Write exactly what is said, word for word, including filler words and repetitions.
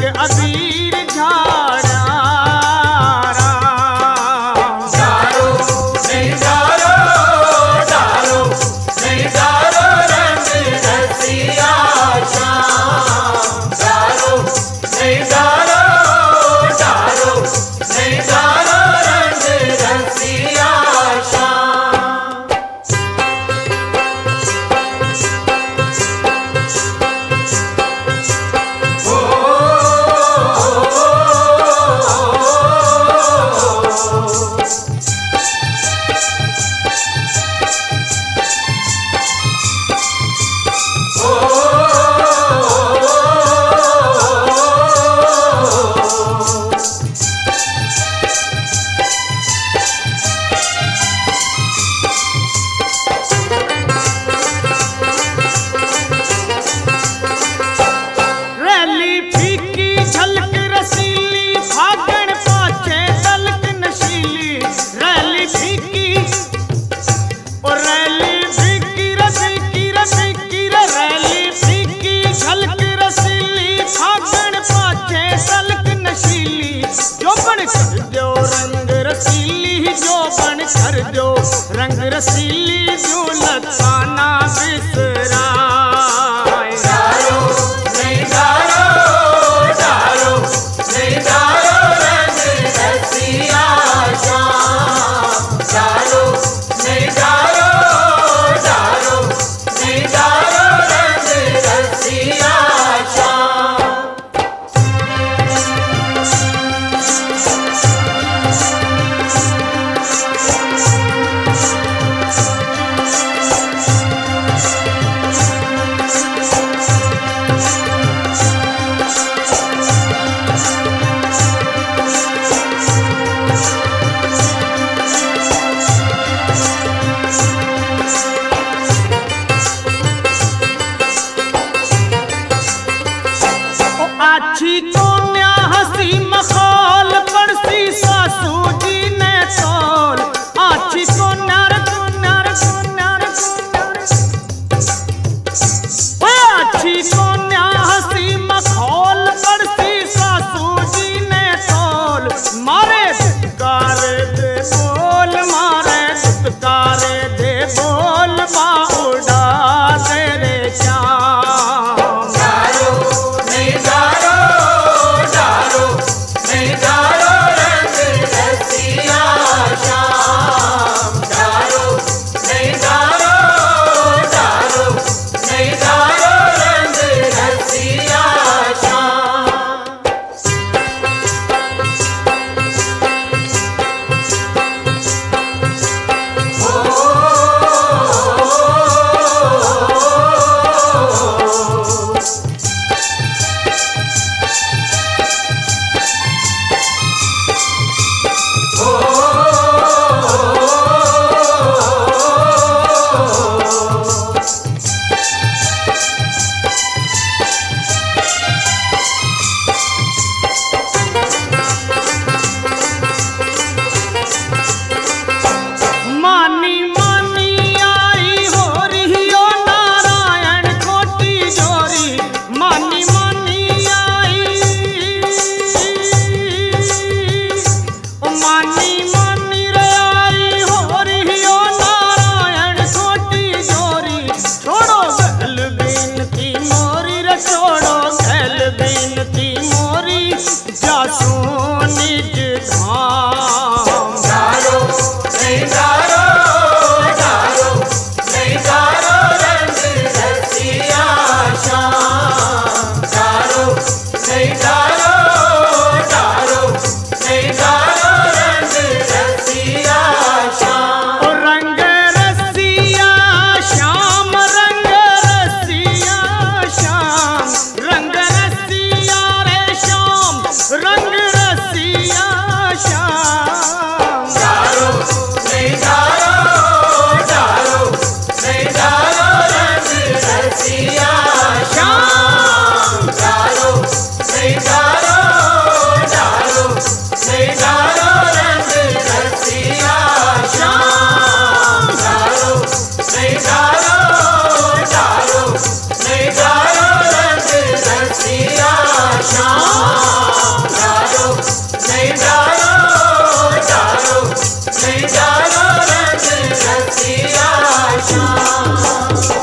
अबीर झाड़ा डारो नहीं डारो डारो नहीं डारो रंग रसिया श्याम डारो नहीं डारो डारो नहीं डारो रंग रसिया श्याम रैली फीकी झलक रसीली फागण पाछे तलक नशीली रैली फीकी और रैली फीकी रफीकी रफीकी रैली फीकी झलक रसीली फागण पाछे तलक नशीली जो बन कर दो रंग रसीली जो बन कर दो रंग रसीली जो लताना बिसराए डारो नहीं डारो डारो नहीं डारो रंग रसिया श्याम डारो नहीं डारो डारो नहीं डारो रंग रसिया श्याम आछी कोन्या हसी मखौल पड़सी सासू जी ने तौल आछी कोन्या रे कोन्या रे कोन्या रे कोन्या रे आछी कोन्या हसी मखौल पड़सी सासू जी ने तौल मारे दुत्कारे दे बोल मारे दुत्कारे दे बोल बाउडा तेरे श्याम डारो नहीं डारो डारो नहीं डारो रंग रसिया श्याम डारो नहीं डारो डारो नहीं डारो रंग रसिया श्याम मानी मानी आई हो रियो नारायण कोटि जोरी मानी मानी आई ओ मानी मानी रे आई हो रियो नारायण कोटि जोरी छोड़ो गल बिनती मोरी रे छोड़ो गल बिनती मोरी जासू निज धाम डारो नहीं डारो डारो नहीं डारो रंग रसिया श्याम डारो नहीं डारो डारो नहीं डारो रंग रसिया श्याम ओ रंग रसिया श्याम रंग रसिया श्याम रंग रसिया रे श्याम रंग रसिया श्याम श्याम